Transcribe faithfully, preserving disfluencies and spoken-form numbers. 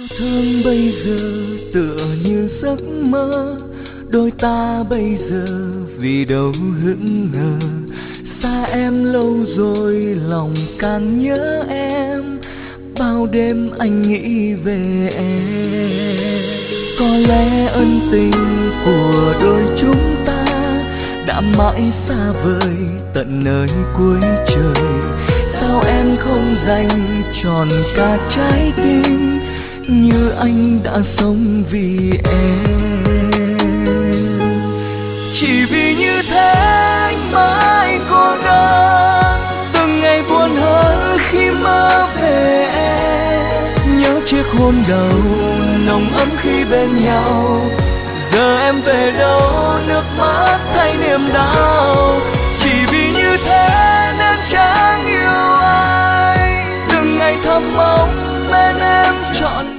Thương bây giờ tựa như giấc mơ, đôi ta bây giờ vì đâu hững hờ. Xa em lâu rồi lòng càng nhớ em, bao đêm anh nghĩ về em. Có lẽ ân tình của đôi chúng ta đã mãi xa vời tận nơi cuối trời. Sao em không dành tròn cả trái tim như anh đã sống vì em? Chỉ vì như thế anh mãi cố gắng, từng ngày buồn hơn khi mơ về em. Nhớ chiếc hôn đầu nồng ấm khi bên nhau, giờ em về đâu nước mắt thay niềm đau. Chỉ vì như thế nên chẳng yêu ai, từng ngày thầm mong bên em trọn